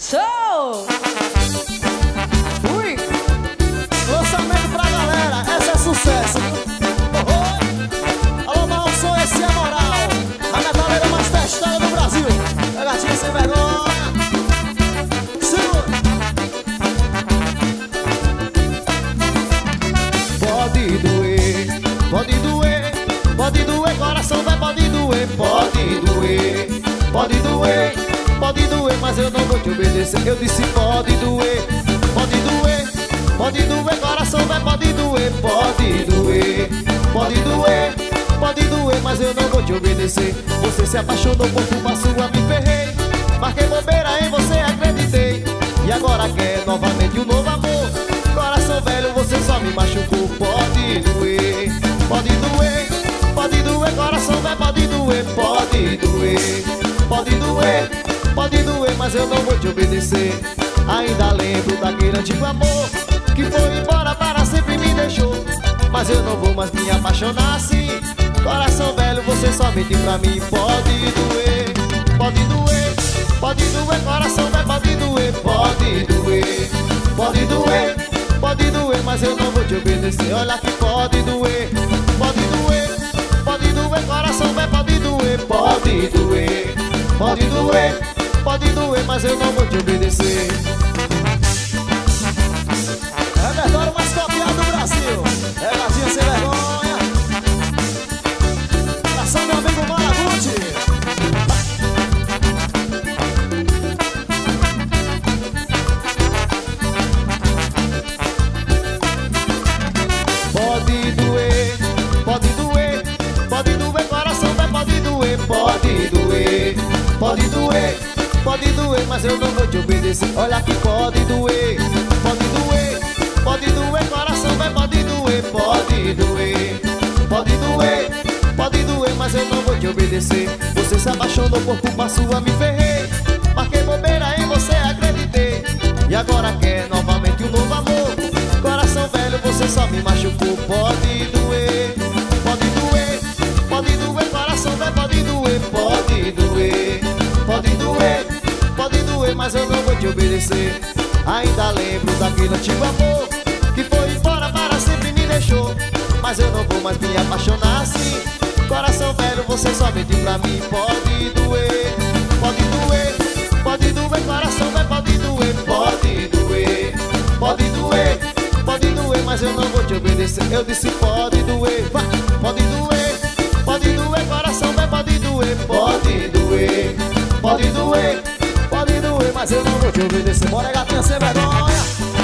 Show! Ui! Lançamento pra galera, essa é sucesso, viu? Alô, Malson, esse é moral. A metaleira mais testada do Brasil. É gatinha sem vergonha. Segura! Pode doer, pode doer, pode doer, coração vai, pode doer, pode doer, pode doer, pode doer, mas eu não vou te obedecer. Eu disse pode doer, pode doer, pode doer, coração vai, pode doer, pode doer, pode doer, pode doer, mas eu não vou te obedecer. Você se apaixonou por culpa sua, me ferrei. Marquei bobeira em você, acreditei. E agora quer novamente um novo amor. Coração velho, você só me machucou. Pode doer, pode doer, pode doer, coração velho, pode doer, pode doer, pode doer, pode doer, mas eu não vou te obedecer. Ainda lembro daquele antigo amor que foi embora para sempre, me deixou. Mas eu não vou mais me apaixonar assim. Coração velho, você só mente pra mim. Pode doer, pode doer, pode doer, coração velho, pode doer, pode doer, pode doer, pode doer, mas eu não vou te obedecer. Olha que pode doer, pode doer, pode doer, coração velho, pode doer, pode doer, pode doer, pode doer, mas eu não vou te obedecer. Repertório mais copiado do Brasil. É gatinha sem vergonha. Abração, meu amigo Maraguti. Pode doer, pode doer, pode doer, coração vai, pode doer, pode doer, pode doer, pode doer, mas eu não vou te obedecer. Olha que pode doer, pode doer, pode doer, coração vai, pode doer, pode doer, pode doer, pode doer, mas eu não vou te obedecer. Você se apaixonou por culpa sua, me ferrei. Marquei bobeira em você, acreditei. E agora quer novamente um novo amor. Coração velho, você só me machucou. Pode doer, pode doer, pode doer, coração velho, pode doer, pode doer, pode doer, pode doer, mas eu não vou te obedecer. Ainda lembro daquele antigo amor que foi embora para sempre, me deixou. Mas eu não vou mais me apaixonar assim. Coração velho, você só mente pra mim. Pode doer, pode doer, pode doer, coração velho, pode doer, pode doer, pode doer, pode doer, mas eu não vou te obedecer. Eu disse pode doer, pode doer, pode doer, coração velho, pode doer, pode doer, pode doer, pode doer, mas eu não vou te obedecer. Bora, gatinha sem vergonha.